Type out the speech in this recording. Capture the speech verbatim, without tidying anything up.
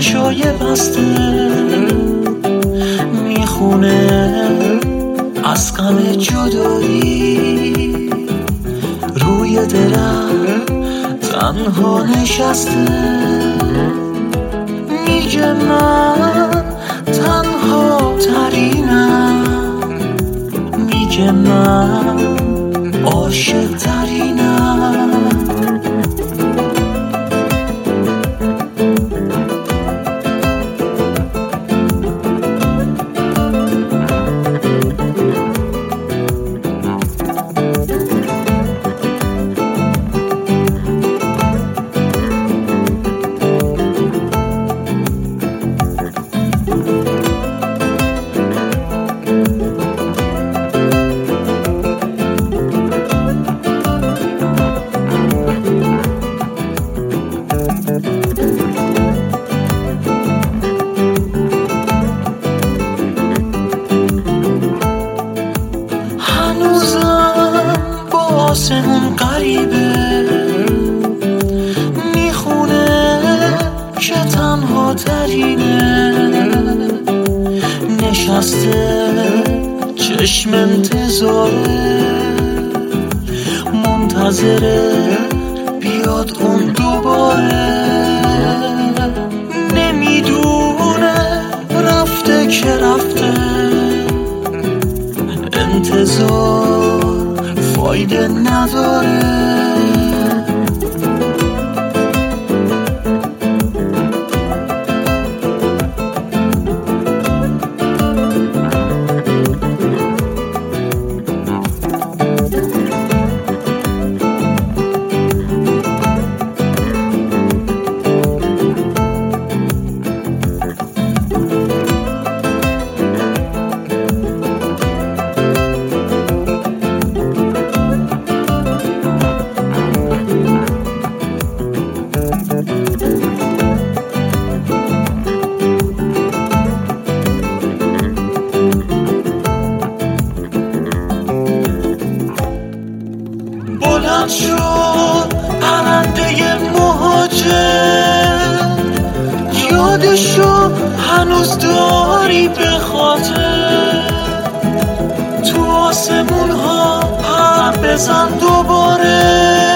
چشای بسته میخونه از غم جدایی، روی درم تنها نشسته میگه من تنها ترینم، میگه من عاشق ترینم. هنوزم با آسمون قریبه میخونه که تنها ترینه، نشسته چشم انتظاره، منتظره بیاد اون دوباره، نمیدونه رفته که رفته، انتظار فایده نداره. بلند شد پرنده مهاجر، یادشو هنوز داری به خاطر، تو آسمون ها پر بزن دوباره.